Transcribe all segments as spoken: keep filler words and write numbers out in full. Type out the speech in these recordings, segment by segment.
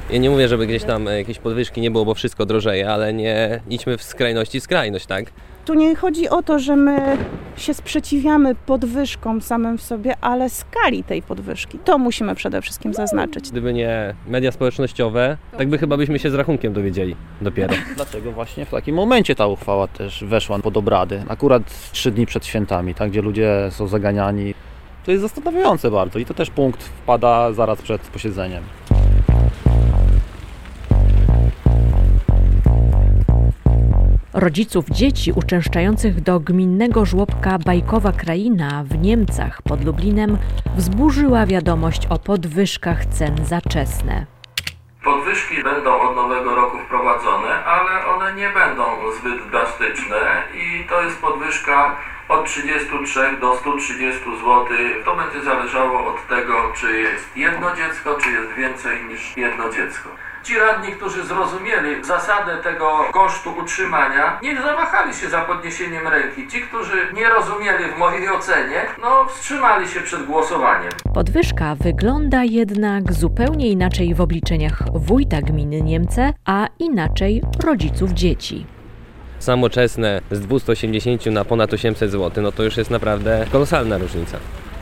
Ja nie mówię, żeby gdzieś tam jakieś podwyżki nie było, bo wszystko drożeje, ale nie idźmy w skrajności w skrajność, tak? Tu nie chodzi o to, że my się sprzeciwiamy podwyżkom samym w sobie, ale skali tej podwyżki. To musimy przede wszystkim zaznaczyć. Gdyby nie media społecznościowe, tak by chyba byśmy się z rachunkiem dowiedzieli dopiero. Dlaczego właśnie w takim momencie ta uchwała też weszła pod obrady? Akurat trzy dni przed świętami, tak, gdzie ludzie są zaganiani. To jest zastanawiające bardzo i to też punkt wpada zaraz przed posiedzeniem. Rodziców dzieci uczęszczających do gminnego żłobka Bajkowa Kraina w Niemcach pod Lublinem wzburzyła wiadomość o podwyżkach cen za czesne. Podwyżki będą od nowego roku wprowadzone, ale one nie będą zbyt drastyczne i to jest podwyżka od trzydziestu trzech do stu trzydziestu złotych. To będzie zależało od tego, czy jest jedno dziecko, czy jest więcej niż jedno dziecko. Ci radni, którzy zrozumieli zasadę tego kosztu utrzymania, nie zawahali się za podniesieniem ręki. Ci, którzy nie rozumieli w mojej ocenie, no wstrzymali się przed głosowaniem. Podwyżka wygląda jednak zupełnie inaczej w obliczeniach wójta gminy Niemce, a inaczej rodziców dzieci. Samo czesne z dwieście osiemdziesiąt na ponad osiemset złotych, no to już jest naprawdę kolosalna różnica.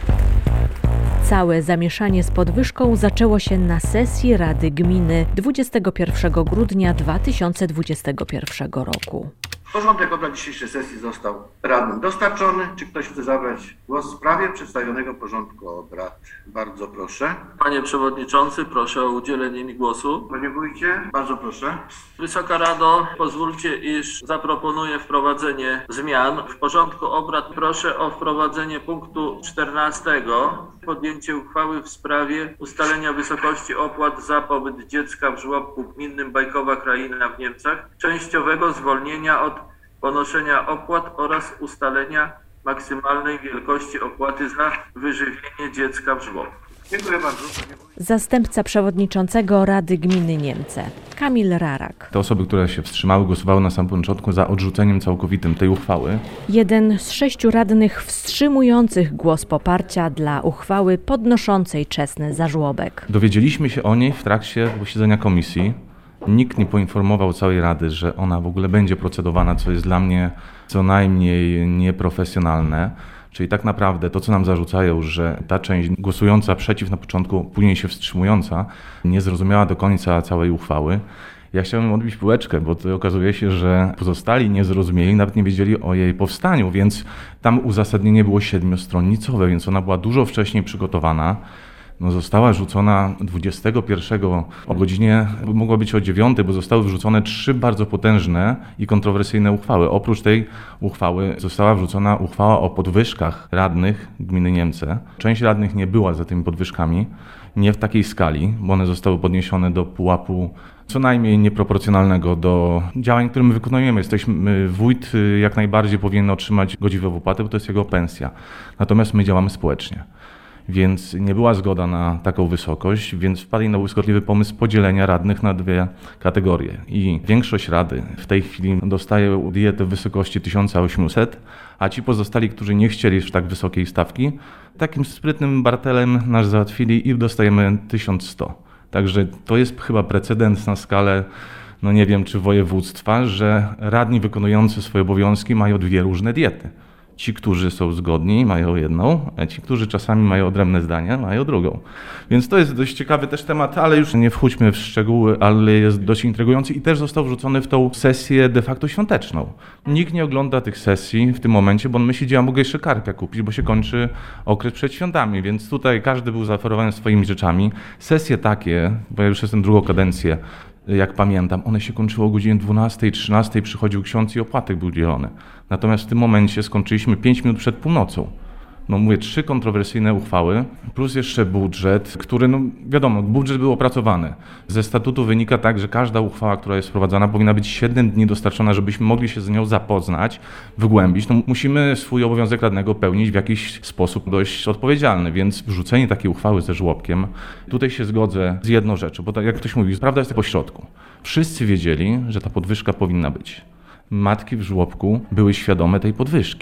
Całe zamieszanie z podwyżką zaczęło się na sesji Rady Gminy dwudziestego pierwszego grudnia dwa tysiące dwudziestego pierwszego roku. Porządek obrad dzisiejszej sesji został radnym dostarczony. Czy ktoś chce zabrać głos w sprawie przedstawionego porządku obrad? Bardzo proszę. Panie Przewodniczący, proszę o udzielenie mi głosu. Panie Wójcie, bardzo proszę. Wysoka Rado, pozwólcie, iż zaproponuję wprowadzenie zmian. W porządku obrad proszę o wprowadzenie punktu czternastego. Podjęcie uchwały w sprawie ustalenia wysokości opłat za pobyt dziecka w żłobku gminnym Bajkowa Kraina w Niemcach, częściowego zwolnienia od ponoszenia opłat oraz ustalenia maksymalnej wielkości opłaty za wyżywienie dziecka w żłobku. Dziękuję bardzo. Zastępca przewodniczącego Rady Gminy Niemce, Kamil Rarak. Te osoby, które się wstrzymały, głosowały na samym początku za odrzuceniem całkowitym tej uchwały. Jeden z sześciu radnych wstrzymujących głos poparcia dla uchwały podnoszącej czesne za żłobek. Dowiedzieliśmy się o niej w trakcie posiedzenia komisji. Nikt nie poinformował całej Rady, że ona w ogóle będzie procedowana, co jest dla mnie co najmniej nieprofesjonalne. Czyli tak naprawdę to, co nam zarzucają, że ta część głosująca przeciw na początku, później się wstrzymująca, nie zrozumiała do końca całej uchwały. Ja chciałem odbić piłeczkę, bo to okazuje się, że pozostali nie zrozumieli, nawet nie wiedzieli o jej powstaniu, więc tam uzasadnienie było siedmiostronnicowe, więc ona była dużo wcześniej przygotowana. No, została rzucona dwudziestego pierwszego o godzinie, mogło być o dziewiątej, bo zostały wrzucone trzy bardzo potężne i kontrowersyjne uchwały. Oprócz tej uchwały została wrzucona uchwała o podwyżkach radnych gminy Niemce. Część radnych nie była za tymi podwyżkami, nie w takiej skali, bo one zostały podniesione do pułapu co najmniej nieproporcjonalnego do działań, które my wykonujemy. Jesteśmy, wójt jak najbardziej powinien otrzymać godziwą wypłatę, bo to jest jego pensja. Natomiast my działamy społecznie. Więc nie była zgoda na taką wysokość, więc wpadli na błyskotliwy pomysł podzielenia radnych na dwie kategorie. I większość rady w tej chwili dostaje dietę w wysokości tysiąc osiemset, a ci pozostali, którzy nie chcieli już tak wysokiej stawki, takim sprytnym bartelem nas załatwili i dostajemy tysiąc sto. Także to jest chyba precedens na skalę, no nie wiem czy województwa, że radni wykonujący swoje obowiązki mają dwie różne diety. Ci, którzy są zgodni, mają jedną, a ci, którzy czasami mają odrębne zdania, mają drugą. Więc to jest dość ciekawy też temat, ale już nie wchódźmy w szczegóły, ale jest dość intrygujący i też został wrzucony w tą sesję de facto świąteczną. Nikt nie ogląda tych sesji w tym momencie, bo on myśli, że ja mogę jeszcze karpia kupić, bo się kończy okres przed świątami, więc tutaj każdy był zaoferowany swoimi rzeczami. Sesje takie, bo ja już jestem drugą kadencję, jak pamiętam, one się kończyły o godzinie dwunastej, trzynastej, przychodził ksiądz i opłatek był dzielony. Natomiast w tym momencie skończyliśmy pięć minut przed północą. No mówię, trzy kontrowersyjne uchwały, plus jeszcze budżet, który, no wiadomo, budżet był opracowany. Ze statutu wynika tak, że każda uchwała, która jest wprowadzana, powinna być siedem dni dostarczona, żebyśmy mogli się z nią zapoznać, wygłębić. No, musimy swój obowiązek radnego pełnić w jakiś sposób dość odpowiedzialny, więc wrzucenie takiej uchwały ze żłobkiem, tutaj się zgodzę z jedną rzeczą, bo tak jak ktoś mówi, prawda jest po środku. Wszyscy wiedzieli, że ta podwyżka powinna być. Matki w żłobku były świadome tej podwyżki.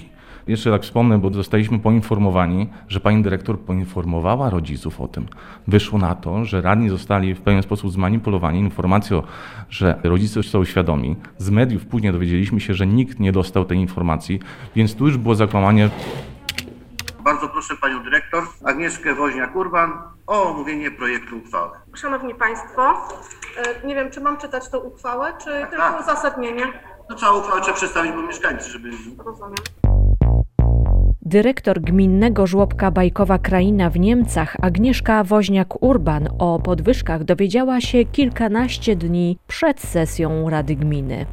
Jeszcze tak wspomnę, bo zostaliśmy poinformowani, że pani dyrektor poinformowała rodziców o tym. Wyszło na to, że radni zostali w pewien sposób zmanipulowani informacją, że rodzice są świadomi. Z mediów później dowiedzieliśmy się, że nikt nie dostał tej informacji, więc tu już było zakłamanie. Bardzo proszę panią dyrektor Agnieszkę Woźniak-Urban o omówienie projektu uchwały. Szanowni Państwo, nie wiem, czy mam czytać tą uchwałę, czy tak, tylko tak. uzasadnienie? No całą uchwałę trzeba przedstawić, bo mieszkańcy, żeby... Rozumiem. Dyrektor gminnego żłobka Bajkowa Kraina w Niemcach Agnieszka Woźniak-Urban o podwyżkach dowiedziała się kilkanaście dni przed sesją Rady Gminy.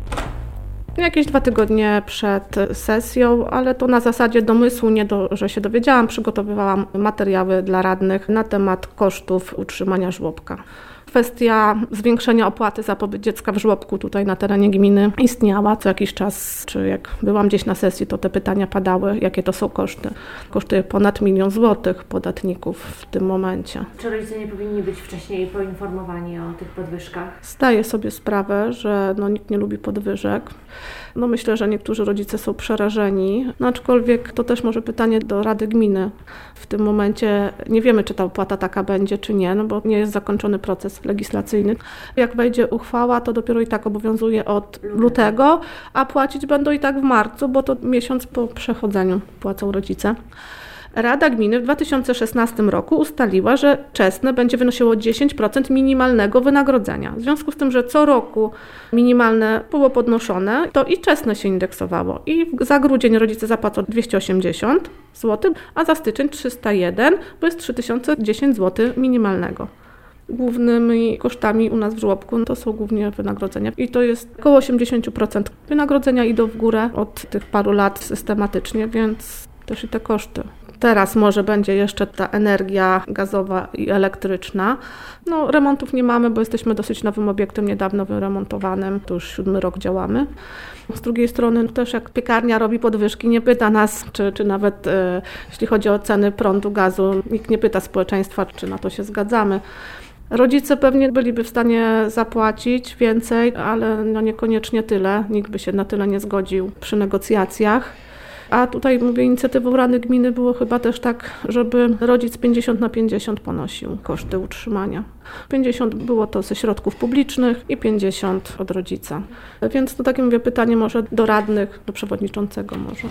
Jakieś dwa tygodnie przed sesją, ale to na zasadzie domysłu, nie do, że się dowiedziałam, przygotowywałam materiały dla radnych na temat kosztów utrzymania żłobka. Kwestia zwiększenia opłaty za pobyt dziecka w żłobku tutaj na terenie gminy istniała co jakiś czas, czy jak byłam gdzieś na sesji, to te pytania padały, jakie to są koszty. Kosztuje ponad milion złotych podatników w tym momencie. Czy rodzice nie powinni być wcześniej poinformowani o tych podwyżkach? Zdaję sobie sprawę, że no, nikt nie lubi podwyżek. No, myślę, że niektórzy rodzice są przerażeni, no, aczkolwiek to też może pytanie do Rady Gminy. W tym momencie nie wiemy, czy ta opłata taka będzie, czy nie, no bo nie jest zakończony proces legislacyjny. Jak wejdzie uchwała, to dopiero i tak obowiązuje od lutego, a płacić będą i tak w marcu, bo to miesiąc po przechodzeniu płacą rodzice. Rada Gminy w dwa tysiące szesnastym roku ustaliła, że czesne będzie wynosiło dziesięć procent minimalnego wynagrodzenia. W związku z tym, że co roku minimalne było podnoszone, to i czesne się indeksowało. I za grudzień rodzice zapłacą dwieście osiemdziesiąt złotych, a za styczeń trzysta jeden, bo jest trzy tysiące dziesięć złotych minimalnego. Głównymi kosztami u nas w żłobku to są głównie wynagrodzenia i to jest około osiemdziesiąt procent. Wynagrodzenia idą w górę od tych paru lat systematycznie, więc też i te koszty. Teraz może będzie jeszcze ta energia gazowa i elektryczna. No, remontów nie mamy, bo jesteśmy dosyć nowym obiektem, niedawno wyremontowanym. To już siódmy rok działamy. Z drugiej strony też jak piekarnia robi podwyżki, nie pyta nas, czy, czy nawet e, jeśli chodzi o ceny prądu, gazu, nikt nie pyta społeczeństwa, czy na to się zgadzamy. Rodzice pewnie byliby w stanie zapłacić więcej, ale no niekoniecznie tyle. Nikt by się na tyle nie zgodził przy negocjacjach. A tutaj, mówię, inicjatywą Rady Gminy było chyba też tak, żeby rodzic pięćdziesiąt na pięćdziesiąt ponosił koszty utrzymania. pięćdziesiąt było to ze środków publicznych i pięćdziesiąt od rodzica. Więc to takie, mówię, pytanie może do radnych, do przewodniczącego może.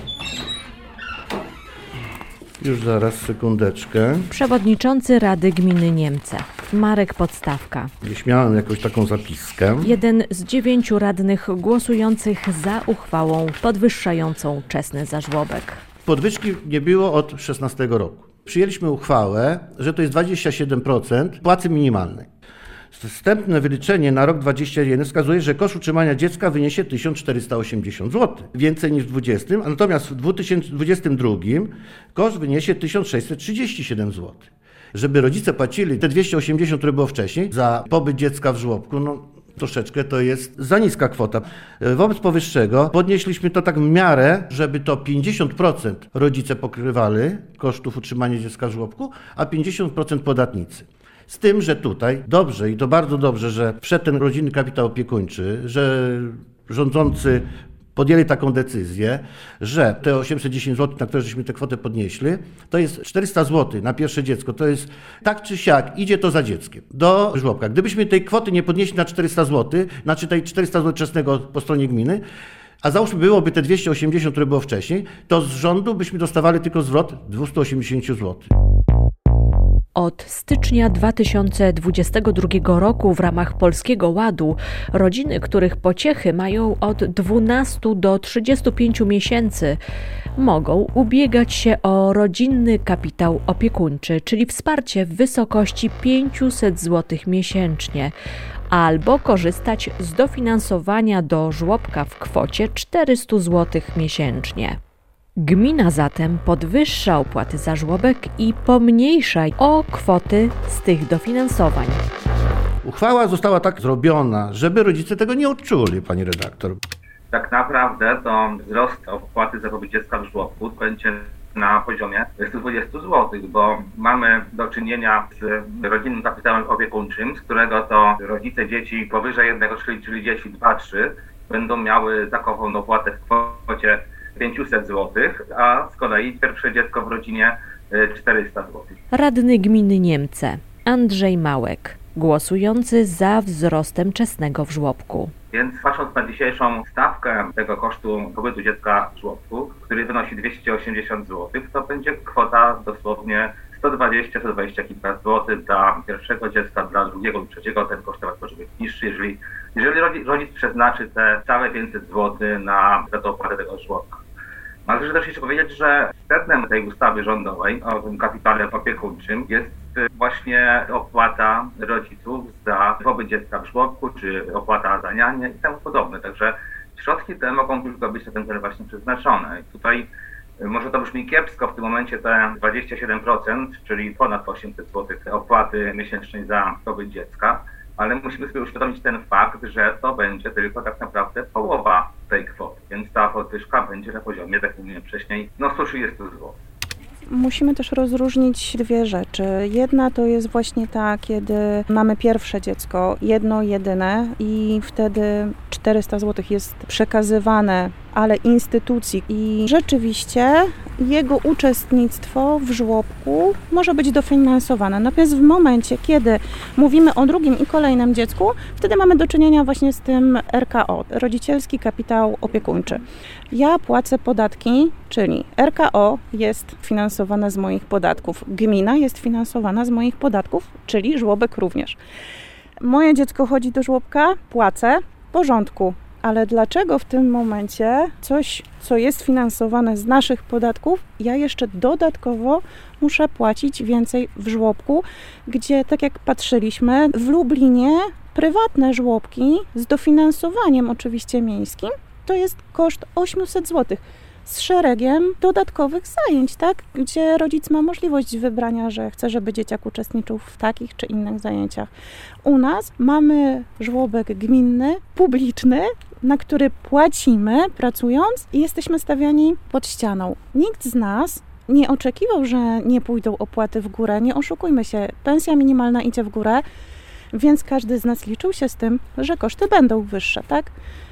Już zaraz, sekundeczkę. Przewodniczący Rady Gminy Niemce, Marek Podstawka. Gdzieś miałem jakąś taką zapiskę. Jeden z dziewięciu radnych głosujących za uchwałą podwyższającą czesny za żłobek. Podwyżki nie było od szesnastego roku. Przyjęliśmy uchwałę, że to jest dwadzieścia siedem procent płacy minimalnej. Wstępne wyliczenie na rok dwudziesty pierwszy wskazuje, że koszt utrzymania dziecka wyniesie tysiąc czterysta osiemdziesiąt złotych, więcej niż w dwudziestym, a natomiast w dwa tysiące dwudziestym drugim koszt wyniesie tysiąc sześćset trzydzieści siedem złotych. Żeby rodzice płacili te dwieście osiemdziesiąt, które było wcześniej, za pobyt dziecka w żłobku, no troszeczkę to jest za niska kwota. Wobec powyższego podnieśliśmy to tak w miarę, żeby to pięćdziesiąt procent rodzice pokrywali kosztów utrzymania dziecka w żłobku, a pięćdziesiąt procent podatnicy. Z tym, że tutaj dobrze i to bardzo dobrze, że wszedł ten rodzinny kapitał opiekuńczy, że rządzący podjęli taką decyzję, że te osiemset dziesięć złotych, na które żeśmy tę kwotę podnieśli, to jest czterysta złotych na pierwsze dziecko, to jest tak czy siak, idzie to za dzieckiem do żłobka. Gdybyśmy tej kwoty nie podnieśli na czterysta złotych, znaczy tej czterysta złotych czesnego po stronie gminy, a załóżmy byłoby te dwieście osiemdziesiąt, które było wcześniej, to z rządu byśmy dostawali tylko zwrot dwieście osiemdziesiąt złotych. Od stycznia dwa tysiące dwudziestego drugiego roku w ramach Polskiego Ładu rodziny, których pociechy mają od dwunastu do trzydziestu pięciu miesięcy, mogą ubiegać się o rodzinny kapitał opiekuńczy, czyli wsparcie w wysokości pięćset złotych miesięcznie, albo korzystać z dofinansowania do żłobka w kwocie czterysta złotych miesięcznie. Gmina zatem podwyższa opłaty za żłobek i pomniejsza o kwoty z tych dofinansowań. Uchwała została tak zrobiona, żeby rodzice tego nie odczuli, pani redaktor. Tak naprawdę to wzrost opłaty za pobyt dziecka w żłobku będzie na poziomie stu dwudziestu złotych, bo mamy do czynienia z rodzinnym kapitałem opiekuńczym, z którego to rodzice dzieci powyżej jednego, czyli, czyli dzieci dwa trzy, będą miały taką opłatę w kwocie pięćset złotych, a z kolei pierwsze dziecko w rodzinie czterysta złotych. Radny gminy Niemce Andrzej Małek, głosujący za wzrostem czesnego w żłobku. Więc patrząc na dzisiejszą stawkę tego kosztu pobytu dziecka w żłobku, który wynosi dwieście osiemdziesiąt złotych, to będzie kwota dosłownie sto dwadzieścia do stu dwudziestu kilka złotych dla pierwszego dziecka, dla drugiego lub trzeciego. Ten koszt może być niższy, jeżeli, jeżeli rodzic przeznaczy te całe pięćset złotych na, na to opłatę tego żłobka. Należy też jeszcze powiedzieć, że sednem tej ustawy rządowej o tym kapitale opiekuńczym jest właśnie opłata rodziców za pobyt dziecka w żłobku, czy opłata za nianię i temu podobne. Także środki te mogą tylko być na ten cel właśnie przeznaczone. I tutaj może to brzmi kiepsko w tym momencie te dwadzieścia siedem procent, czyli ponad osiemset złotych opłaty miesięcznej za pobyt dziecka, ale musimy sobie uświadomić ten fakt, że to będzie tylko tak naprawdę połowa tej kwoty, więc ta podwyżka będzie na poziomie, tak jak mówiłem wcześniej, no sto trzydzieści złotych. Musimy też rozróżnić dwie rzeczy. Jedna to jest właśnie ta, kiedy mamy pierwsze dziecko, jedno, jedyne i wtedy czterysta złotych jest przekazywane, ale instytucji i rzeczywiście jego uczestnictwo w żłobku może być dofinansowane. Natomiast w momencie, kiedy mówimy o drugim i kolejnym dziecku, wtedy mamy do czynienia właśnie z tym R K O, rodzicielski kapitał opiekuńczy. Ja płacę podatki, czyli R K O jest finansowane z moich podatków, gmina jest finansowana z moich podatków, czyli żłobek również. Moje dziecko chodzi do żłobka, płacę, w porządku. Ale dlaczego w tym momencie coś, co jest finansowane z naszych podatków, ja jeszcze dodatkowo muszę płacić więcej w żłobku, gdzie tak jak patrzyliśmy, w Lublinie prywatne żłobki z dofinansowaniem oczywiście miejskim, to jest koszt osiemset złotych. Z szeregiem dodatkowych zajęć, tak? Gdzie rodzic ma możliwość wybrania, że chce, żeby dzieciak uczestniczył w takich czy innych zajęciach. U nas mamy żłobek gminny, publiczny, na który płacimy pracując i jesteśmy stawiani pod ścianą. Nikt z nas nie oczekiwał, że nie pójdą opłaty w górę. Nie oszukujmy się, pensja minimalna idzie w górę, więc każdy z nas liczył się z tym, że koszty będą wyższe, tak?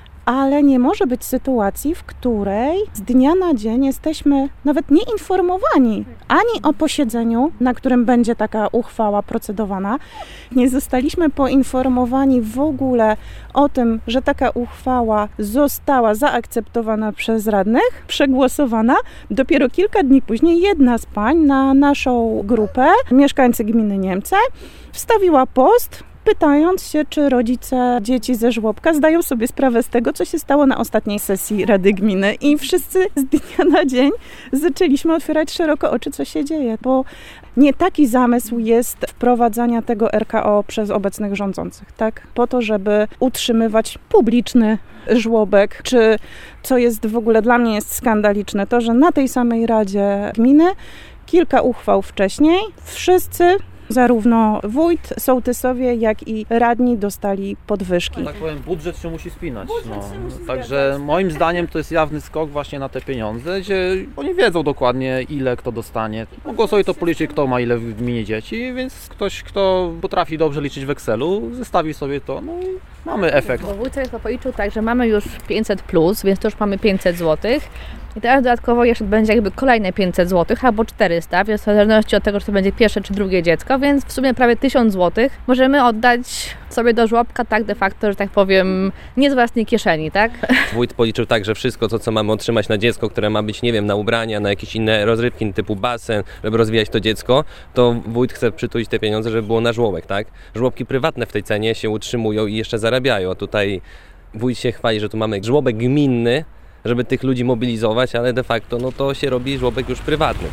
Ale nie może być sytuacji, w której z dnia na dzień jesteśmy nawet nie informowani ani o posiedzeniu, na którym będzie taka uchwała procedowana. Nie zostaliśmy poinformowani w ogóle o tym, że taka uchwała została zaakceptowana przez radnych, przegłosowana. Dopiero kilka dni później jedna z pań na naszą grupę, mieszkańcy gminy Niemce, wstawiła post, pytając się, czy rodzice dzieci ze żłobka zdają sobie sprawę z tego, co się stało na ostatniej sesji Rady Gminy. I wszyscy z dnia na dzień zaczęliśmy otwierać szeroko oczy, co się dzieje, bo nie taki zamysł jest wprowadzania tego R K O przez obecnych rządzących, tak? Po to, żeby utrzymywać publiczny żłobek, czy co jest w ogóle dla mnie jest skandaliczne, to, że na tej samej Radzie Gminy kilka uchwał wcześniej wszyscy, zarówno wójt, sołtysowie, jak i radni dostali podwyżki. Tak powiem, budżet się musi spinać. Budżet No. się musi Także zgadzać. moim zdaniem to jest jawny skok właśnie na te pieniądze, gdzie oni wiedzą dokładnie, ile kto dostanie. Mogą sobie to policzyć, kto ma ile w gminie dzieci, więc ktoś, kto potrafi dobrze liczyć w Excelu, zestawi sobie to, no i mamy efekt. Bo wójt sobie to policzył tak, że mamy już pięćset plus, więc to już mamy pięćset złotych. I teraz dodatkowo jeszcze będzie jakby kolejne pięćset złotych albo czterysta, więc w zależności od tego, czy to będzie pierwsze czy drugie dziecko, więc w sumie prawie tysiąc złotych możemy oddać sobie do żłobka tak de facto, że tak powiem, nie z własnej kieszeni, tak? Wójt policzył tak, że wszystko to, co mamy otrzymać na dziecko, które ma być, nie wiem, na ubrania, na jakieś inne rozrywki typu basen, żeby rozwijać to dziecko, to wójt chce przytulić te pieniądze, żeby było na żłobek, tak? Żłobki prywatne w tej cenie się utrzymują i jeszcze zarabiają, a tutaj wójt się chwali, że tu mamy żłobek gminny, żeby tych ludzi mobilizować, ale de facto no to się robi żłobek już prywatny.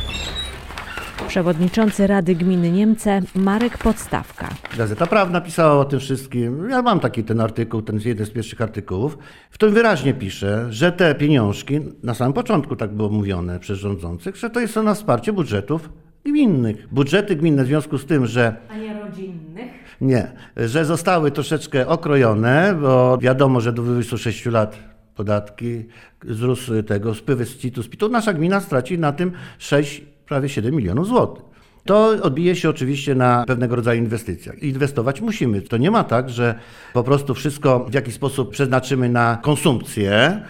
Przewodniczący Rady Gminy Niemce Marek Podstawka. Gazeta Prawna pisała o tym wszystkim. Ja mam taki ten artykuł, ten jeden z pierwszych artykułów, w którym wyraźnie pisze, że te pieniążki, na samym początku tak było mówione przez rządzących, że to jest na wsparcie budżetów gminnych. Budżety gminne w związku z tym, że... A nie rodzinnych? Nie, że zostały troszeczkę okrojone, bo wiadomo, że do dwudziestu sześciu lat podatki, wzrósł tego, spływy z C I T U, z P I T U. Nasza gmina straci na tym sześć, prawie siedem milionów złotych. To odbije się oczywiście na pewnego rodzaju inwestycjach. Inwestować musimy. To nie ma tak, że po prostu wszystko w jakiś sposób przeznaczymy na konsumpcję,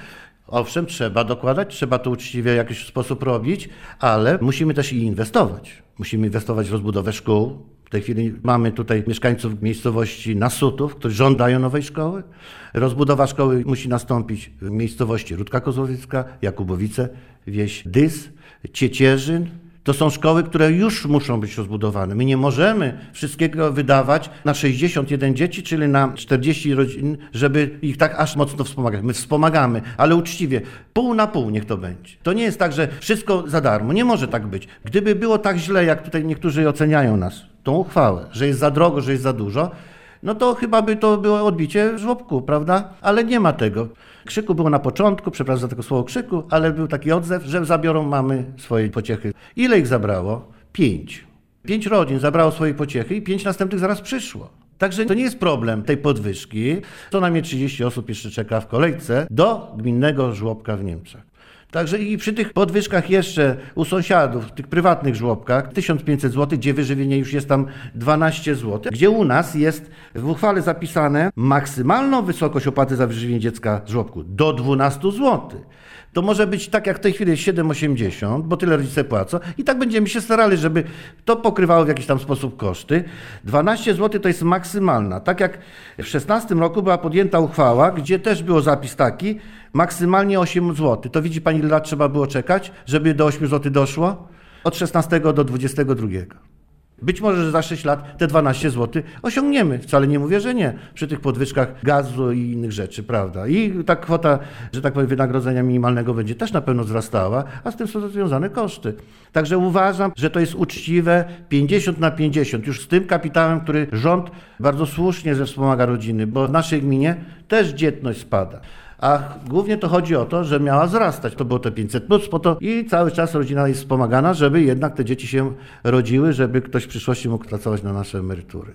Owszem, trzeba dokładać, trzeba to uczciwie w jakiś sposób robić, ale musimy też i inwestować. Musimy inwestować w rozbudowę szkół. W tej chwili mamy tutaj mieszkańców miejscowości Nasutów, którzy żądają nowej szkoły. Rozbudowa szkoły musi nastąpić w miejscowości Rudka Kozłowiecka, Jakubowice, wieś Dys, Ciecierzyn. To są szkoły, które już muszą być rozbudowane. My nie możemy wszystkiego wydawać na sześćdziesiąt jeden dzieci, czyli na czterdzieści rodzin, żeby ich tak aż mocno wspomagać. My wspomagamy, ale uczciwie, pół na pół niech to będzie. To nie jest tak, że wszystko za darmo. Nie może tak być. Gdyby było tak źle, jak tutaj niektórzy oceniają nas, tą uchwałę, że jest za drogo, że jest za dużo, no to chyba by to było odbicie żłobku, prawda? Ale nie ma tego. Krzyku było na początku, przepraszam za tego słowo krzyku, ale był taki odzew, że zabiorą mamy swoje pociechy. Ile ich zabrało? Pięć. Pięć rodzin zabrało swoje pociechy i pięć następnych zaraz przyszło. Także to nie jest problem tej podwyżki. Co najmniej trzydzieści osób jeszcze czeka w kolejce do gminnego żłobka w Niemczech. Także i przy tych podwyżkach jeszcze u sąsiadów, w tych prywatnych żłobkach, tysiąc pięćset złotych, gdzie wyżywienie już jest tam dwanaście złotych, gdzie u nas jest w uchwale zapisane maksymalną wysokość opłaty za wyżywienie dziecka w żłobku do dwanaście złotych. To może być tak jak w tej chwili jest siedem osiemdziesiąt, bo tyle rodzice płacą i tak będziemy się starali, żeby to pokrywało w jakiś tam sposób koszty. dwanaście złotych to jest maksymalna. Tak jak w szesnastym roku była podjęta uchwała, gdzie też było zapis taki, maksymalnie osiem złotych. To widzi pani, ile lat trzeba było czekać, żeby do ośmiu złotych doszło? Od szesnastego do dwudziestego drugiego. Być może, że za sześć lat te dwanaście złotych osiągniemy. Wcale nie mówię, że nie. Przy tych podwyżkach gazu i innych rzeczy, prawda? I ta kwota, że tak powiem, wynagrodzenia minimalnego będzie też na pewno wzrastała, a z tym są związane koszty. Także uważam, że to jest uczciwe pięćdziesiąt na pięćdziesiąt. Już z tym kapitałem, który rząd bardzo słusznie że wspomaga rodziny, bo w naszej gminie też dzietność spada. A głównie to chodzi o to, że miała wzrastać. To było te pięćset plus po to i cały czas rodzina jest wspomagana, żeby jednak te dzieci się rodziły, żeby ktoś w przyszłości mógł pracować na nasze emerytury.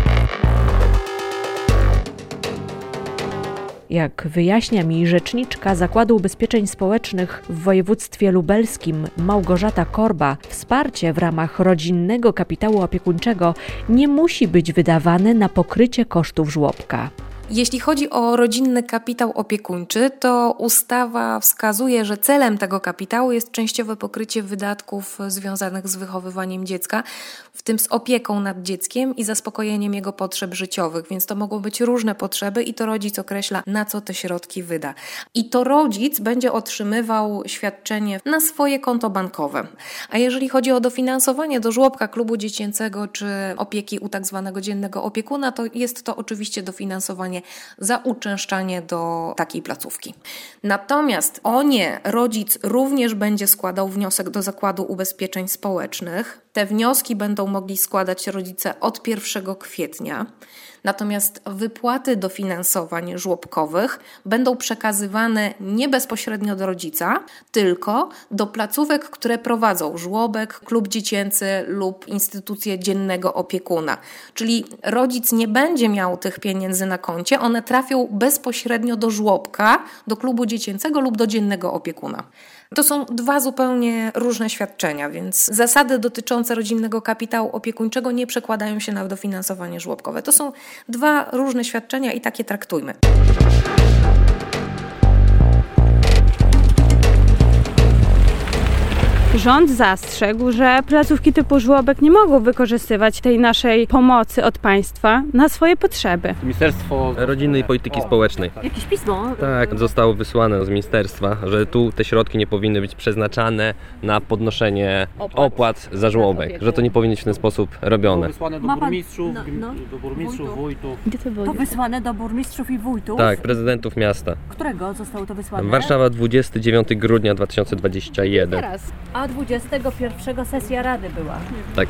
Jak wyjaśnia mi rzeczniczka Zakładu Ubezpieczeń Społecznych w województwie lubelskim Małgorzata Korba, wsparcie w ramach rodzinnego kapitału opiekuńczego nie musi być wydawane na pokrycie kosztów żłobka. Jeśli chodzi o rodzinny kapitał opiekuńczy, to ustawa wskazuje, że celem tego kapitału jest częściowe pokrycie wydatków związanych z wychowywaniem dziecka, w tym z opieką nad dzieckiem i zaspokojeniem jego potrzeb życiowych, więc to mogą być różne potrzeby i to rodzic określa, na co te środki wyda. I to rodzic będzie otrzymywał świadczenie na swoje konto bankowe. A jeżeli chodzi o dofinansowanie do żłobka, klubu dziecięcego czy opieki u tak zwanego dziennego opiekuna, to jest to oczywiście dofinansowanie za uczęszczanie do takiej placówki. Natomiast o nie rodzic również będzie składał wniosek do Zakładu Ubezpieczeń Społecznych. Te wnioski będą mogli składać rodzice od pierwszego kwietnia. Natomiast wypłaty dofinansowań żłobkowych będą przekazywane nie bezpośrednio do rodzica, tylko do placówek, które prowadzą żłobek, klub dziecięcy lub instytucję dziennego opiekuna. Czyli rodzic nie będzie miał tych pieniędzy na koncie, one trafią bezpośrednio do żłobka, do klubu dziecięcego lub do dziennego opiekuna. To są dwa zupełnie różne świadczenia, więc zasady dotyczące rodzinnego kapitału opiekuńczego nie przekładają się na dofinansowanie żłobkowe. To są dwa różne świadczenia i takie traktujmy. Rząd zastrzegł, że placówki typu żłobek nie mogą wykorzystywać tej naszej pomocy od państwa na swoje potrzeby. Ministerstwo Rodziny i Polityki Społecznej. Jakieś pismo? Tak, zostało wysłane z ministerstwa, że tu te środki nie powinny być przeznaczane na podnoszenie opłat, opłat za żłobek, że to nie powinno być w ten sposób robione. To wysłane do Ma pan- burmistrzów, no, no. do burmistrzów, wójtów. Gdzie to było? To wysłane do burmistrzów i wójtów? Tak, prezydentów miasta. Którego zostało to wysłane? Warszawa, dwudziestego dziewiątego grudnia dwa tysiące dwudziestego pierwszego. Teraz. A dwudziestego pierwszego sesja Rady była. Tak.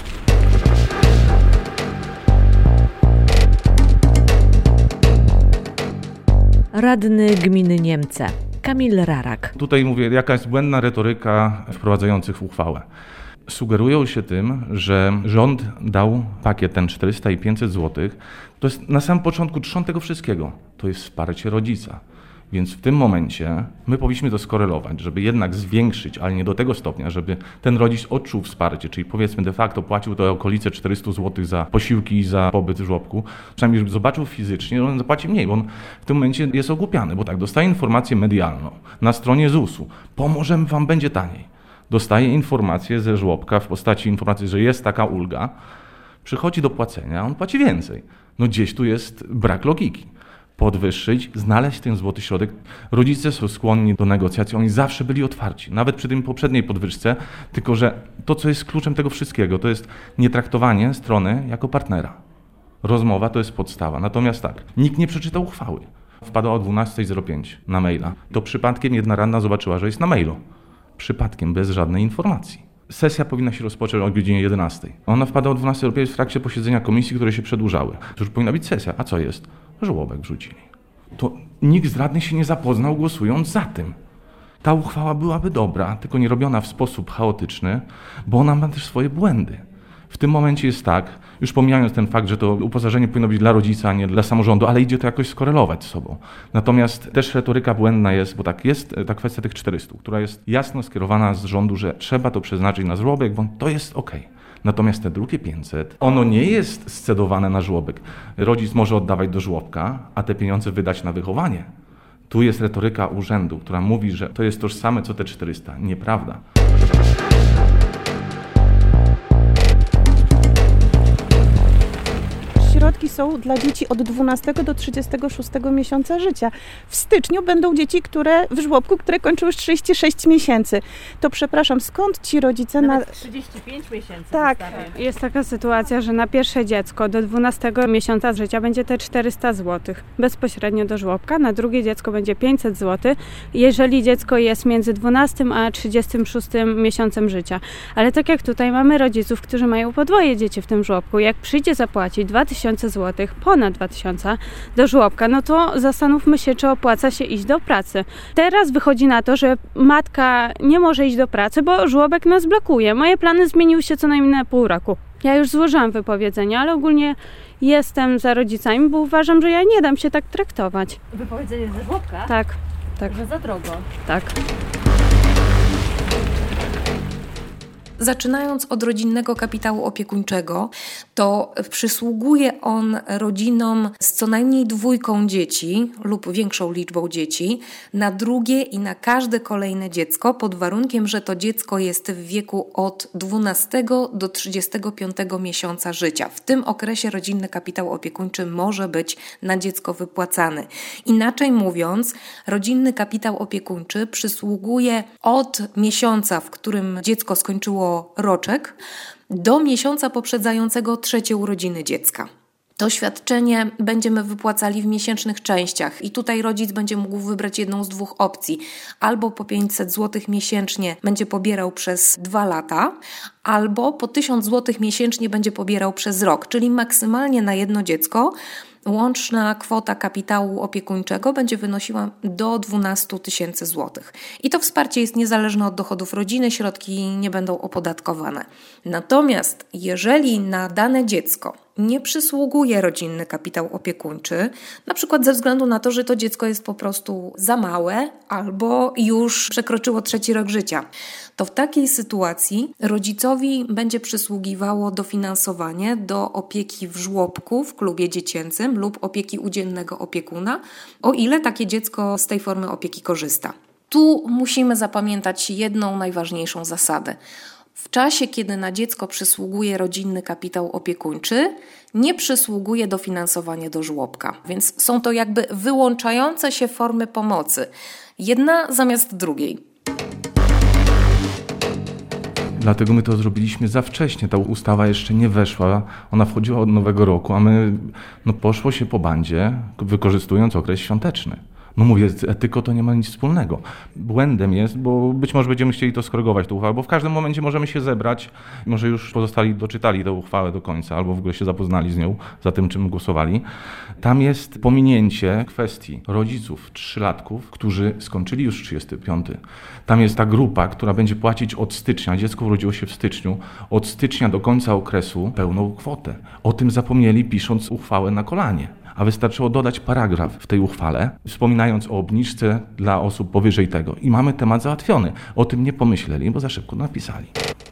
Radny gminy Niemce Kamil Rarak. Tutaj mówię, jakaś błędna retoryka wprowadzających uchwałę. Sugerują się tym, że rząd dał pakiet ten czterysta i pięćset złotych. To jest na samym początku trzon tego wszystkiego. To jest wsparcie rodzica. Więc w tym momencie my powinniśmy to skorelować, żeby jednak zwiększyć, ale nie do tego stopnia, żeby ten rodzic odczuł wsparcie, czyli powiedzmy de facto płacił to okolice czterysta złotych za posiłki i za pobyt w żłobku, przynajmniej żeby zobaczył fizycznie, on zapłaci mniej, bo on w tym momencie jest ogłupiany, bo tak, dostaje informację medialną na stronie zusu, pomożemy wam, będzie taniej. Dostaje informację ze żłobka w postaci informacji, że jest taka ulga, przychodzi do płacenia, on płaci więcej. No gdzieś tu jest brak logiki. Podwyższyć, znaleźć ten złoty środek. Rodzice są skłonni do negocjacji, oni zawsze byli otwarci, nawet przy tej poprzedniej podwyżce, tylko że to, co jest kluczem tego wszystkiego, to jest nietraktowanie strony jako partnera. Rozmowa to jest podstawa. Natomiast tak, nikt nie przeczytał uchwały. Wpadła o dwunasta zero pięć na maila. To przypadkiem jedna radna zobaczyła, że jest na mailu. Przypadkiem, bez żadnej informacji. Sesja powinna się rozpocząć o godzinie jedenastej. Ona wpada o dwunasta zero pięć w trakcie posiedzenia komisji, które się przedłużały. To już powinna być sesja. A co jest? Żłobek wrzucili. To nikt z radnych się nie zapoznał, głosując za tym. Ta uchwała byłaby dobra, tylko nie robiona w sposób chaotyczny, bo ona ma też swoje błędy. W tym momencie jest tak, już pomijając ten fakt, że to uposażenie powinno być dla rodzica, a nie dla samorządu, ale idzie to jakoś skorelować z sobą. Natomiast też retoryka błędna jest, bo tak, jest ta kwestia tych czterystu, która jest jasno skierowana z rządu, że trzeba to przeznaczyć na żłobek, bo to jest okej. Natomiast te drugie pięćset, ono nie jest scedowane na żłobek. Rodzic może oddawać do żłobka, a te pieniądze wydać na wychowanie. Tu jest retoryka urzędu, która mówi, że to jest tożsame co te czterysta. Nieprawda. Środki są dla dzieci od dwunastego do trzydziestego szóstego miesiąca życia. W styczniu będą dzieci, które w żłobku, które kończą już trzydzieści sześć miesięcy. To przepraszam, skąd ci rodzice Nawet na... trzydzieści pięć miesięcy. Tak, jest taka sytuacja, że na pierwsze dziecko do dwunastego miesiąca życia będzie te czterysta złotych bezpośrednio do żłobka, na drugie dziecko będzie pięćset złotych, jeżeli dziecko jest między dwunastym a trzydziestym szóstym miesiącem życia. Ale tak jak tutaj mamy rodziców, którzy mają po dwoje dzieci w tym żłobku, jak przyjdzie zapłacić dwa tysiące złotych, ponad dwa tysiące do żłobka, no to zastanówmy się, czy opłaca się iść do pracy. Teraz wychodzi na to, że matka nie może iść do pracy, bo żłobek nas blokuje. Moje plany zmieniły się co najmniej na pół roku. Ja już złożyłam wypowiedzenie, ale ogólnie jestem za rodzicami, bo uważam, że ja nie dam się tak traktować. Wypowiedzenie ze żłobka? Tak, tak. Że za drogo. Tak. Zaczynając od rodzinnego kapitału opiekuńczego, to przysługuje on rodzinom z co najmniej dwójką dzieci lub większą liczbą dzieci na drugie i na każde kolejne dziecko pod warunkiem, że to dziecko jest w wieku od dwunastego do trzydziestego piątego miesiąca życia. W tym okresie rodzinny kapitał opiekuńczy może być na dziecko wypłacany. Inaczej mówiąc, rodzinny kapitał opiekuńczy przysługuje od miesiąca, w którym dziecko skończyło roczek, do miesiąca poprzedzającego trzecie urodziny dziecka. To świadczenie będziemy wypłacali w miesięcznych częściach i tutaj rodzic będzie mógł wybrać jedną z dwóch opcji. Albo po pięćset złotych miesięcznie będzie pobierał przez dwa lata, albo po tysiąc złotych miesięcznie będzie pobierał przez rok, czyli maksymalnie na jedno dziecko łączna kwota kapitału opiekuńczego będzie wynosiła do dwanaście tysięcy złotych. I to wsparcie jest niezależne od dochodów rodziny, środki nie będą opodatkowane. Natomiast jeżeli na dane dziecko nie przysługuje rodzinny kapitał opiekuńczy, na przykład ze względu na to, że to dziecko jest po prostu za małe albo już przekroczyło trzeci rok życia, to w takiej sytuacji rodzicowi będzie przysługiwało dofinansowanie do opieki w żłobku, w klubie dziecięcym lub opieki u dziennego opiekuna, o ile takie dziecko z tej formy opieki korzysta. Tu musimy zapamiętać jedną najważniejszą zasadę. W czasie, kiedy na dziecko przysługuje rodzinny kapitał opiekuńczy, nie przysługuje dofinansowanie do żłobka. Więc są to jakby wyłączające się formy pomocy. Jedna zamiast drugiej. Dlatego my to zrobiliśmy za wcześnie. Ta ustawa jeszcze nie weszła, ona wchodziła od nowego roku, a my no, poszło się po bandzie, wykorzystując okres świąteczny. No mówię, z etyką to nie ma nic wspólnego. Błędem jest, bo być może będziemy chcieli to skorygować, tę uchwałę, bo w każdym momencie możemy się zebrać, może już pozostali doczytali tę uchwałę do końca, albo w ogóle się zapoznali z nią, za tym, czym głosowali. Tam jest pominięcie kwestii rodziców trzylatków, którzy skończyli już trzydziesty piąty. Tam jest ta grupa, która będzie płacić od stycznia, dziecko urodziło się w styczniu, od stycznia do końca okresu pełną kwotę. O tym zapomnieli, pisząc uchwałę na kolanie. a wystarczyło dodać paragraf w tej uchwale, wspominając o obniżce dla osób powyżej tego. I mamy temat załatwiony. O tym nie pomyśleli, bo za szybko napisali.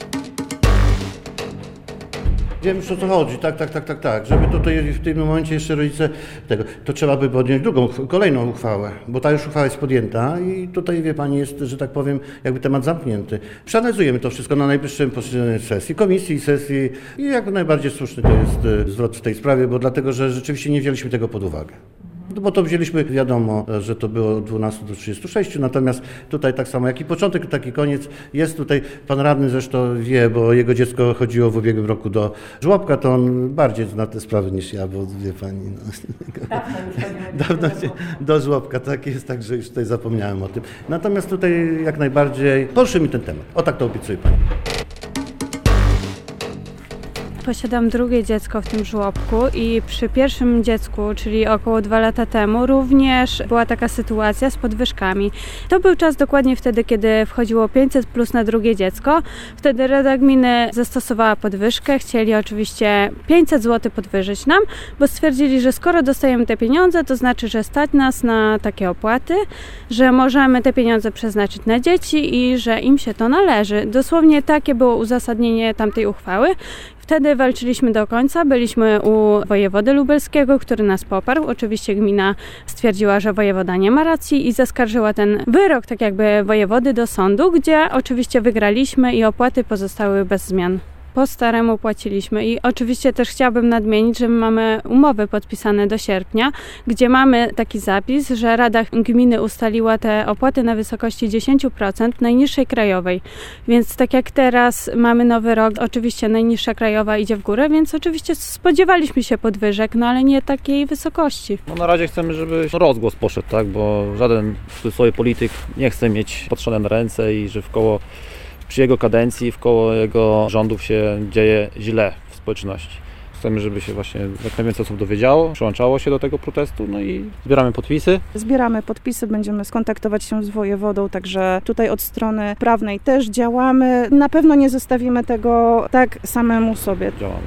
Wiem już o co chodzi, tak, tak, tak, tak, tak. Żeby tutaj w tym momencie jeszcze rodzice tego, to trzeba by podjąć drugą, kolejną uchwałę, bo ta już uchwała jest podjęta i tutaj, wie pani, jest, że tak powiem, jakby temat zamknięty. Przeanalizujemy to wszystko na najbliższym posiedzeniu sesji, komisji, sesji i jak najbardziej słuszny to jest zwrot w tej sprawie, bo dlatego, że rzeczywiście nie wzięliśmy tego pod uwagę. No bo to wzięliśmy, wiadomo, że to było od dwunastu do trzydziestu sześciu, natomiast tutaj tak samo jak i początek, tak i koniec jest tutaj, pan radny zresztą wie, bo jego dziecko chodziło w ubiegłym roku do żłobka, to on bardziej zna te sprawy niż ja, bo wie pani, no, dawno się do żłobka, tak jest, także już tutaj zapomniałem o tym. Natomiast tutaj jak najbardziej poruszy mi ten temat, o tak to obiecuję pani. Posiadam drugie dziecko w tym żłobku i przy pierwszym dziecku, czyli około dwa lata temu, również była taka sytuacja z podwyżkami. To był czas dokładnie wtedy, kiedy wchodziło pięćset plus na drugie dziecko. Wtedy Rada Gminy zastosowała podwyżkę. Chcieli oczywiście pięćset złotych podwyżyć nam, bo stwierdzili, że skoro dostajemy te pieniądze, to znaczy, że stać nas na takie opłaty, że możemy te pieniądze przeznaczyć na dzieci i że im się to należy. Dosłownie takie było uzasadnienie tamtej uchwały. Wtedy walczyliśmy do końca, byliśmy u wojewody lubelskiego, który nas poparł. Oczywiście gmina stwierdziła, że wojewoda nie ma racji i zaskarżyła ten wyrok, tak jakby wojewody, do sądu, gdzie oczywiście wygraliśmy i opłaty pozostały bez zmian. Po staremu płaciliśmy i oczywiście też chciałabym nadmienić, że mamy umowy podpisane do sierpnia, gdzie mamy taki zapis, że Rada Gminy ustaliła te opłaty na wysokości dziesięć procent najniższej krajowej. Więc tak jak teraz mamy nowy rok, oczywiście najniższa krajowa idzie w górę, więc oczywiście spodziewaliśmy się podwyżek, no ale nie takiej wysokości. No na razie chcemy, żeby rozgłos poszedł, tak, bo żaden w cudzysłowie polityk nie chce mieć patrzone na ręce i że w koło przy jego kadencji, w koło jego rządów się dzieje źle w społeczności. Chcemy, żeby się właśnie jak najwięcej osób dowiedziało, przyłączało się do tego protestu, no i zbieramy podpisy. Zbieramy podpisy, będziemy skontaktować się z wojewodą, także tutaj od strony prawnej też działamy. Na pewno nie zostawimy tego tak samemu sobie. Działamy.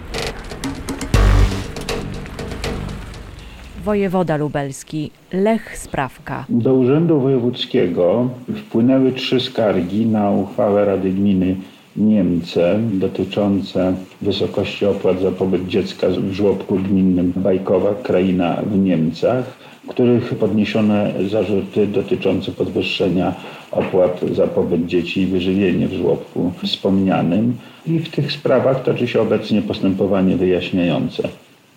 Wojewoda lubelski Lech Sprawka. Do Urzędu Wojewódzkiego wpłynęły trzy skargi na uchwałę Rady Gminy Niemce dotyczące wysokości opłat za pobyt dziecka w żłobku gminnym Bajkowa, Kraina w Niemcach, w których podniesiono zarzuty dotyczące podwyższenia opłat za pobyt dzieci i wyżywienie w żłobku wspomnianym. I w tych sprawach toczy się obecnie postępowanie wyjaśniające.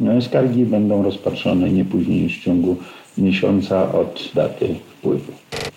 Skargi będą rozpatrzone nie później niż w ciągu miesiąca od daty wpływu.